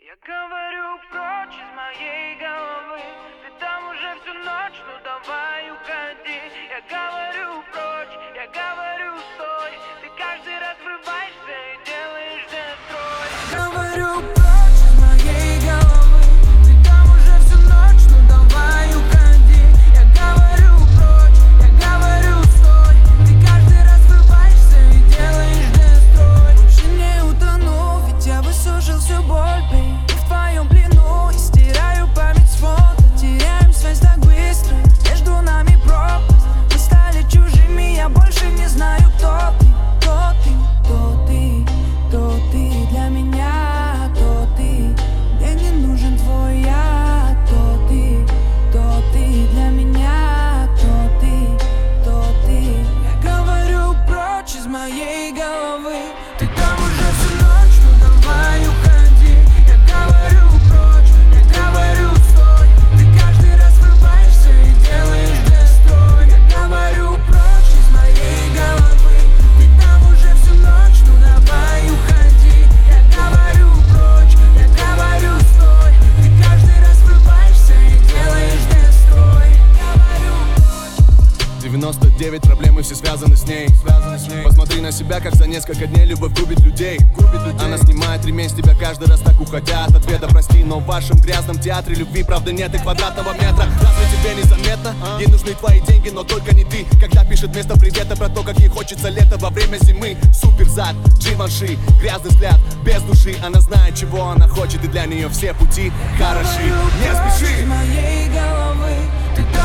Я говорю прочь из моей головы. Ты там уже всю ночь, ну давай уходи. Я говорю прочь, я говорю стой. Ты каждый раз врываешься и делаешь дестрой. Я говорю прочь из моей головы. Ты там уже всю ночь, ну давай уходи. Я говорю прочь, я говорю стой. Ты каждый раз врываешься и делаешь дестрой. Больше не утону, ведь я высушил всю боль, baby. В твоем плену и стираю память с фото. Теряем связь так быстро, между нами пропасть. Мы стали чужими, я больше не знаю, кто ты. Кто ты, кто ты, кто ты для меня, кто ты. Мне не нужен твой я. Кто ты для меня, кто ты. Я говорю прочь из моей головы. Ты там уже всю ночь, ну давай уходи. Я говорю прочь, я говорю стой. Ты каждый раз врываешься и делаешь дестрой. Я говорю прочь из моей головы. Ты там уже всю ночь, ну давай уходи. Я говорю прочь, я говорю стой. Ты каждый раз врываешься и делаешь дестрой. Говорю прочь. 99 проблем и все связаны с ней. Посмотри на себя, как за несколько дней любовь губит людей. Она снимает ремень с тебя каждый раз, так уходя от ответа. Прости, но в вашем грязном театре любви правда нет и квадратного метра. Разве тебе незаметно? Ей нужны твои деньги, но только не ты. Когда пишет вместо привета про то, как ей хочется лето во время зимы. Супер зад, Givenchy, грязный взгляд, без души. Она знает, чего она хочет, и для нее все пути хороши. Не спеши. Из моей головы. Ты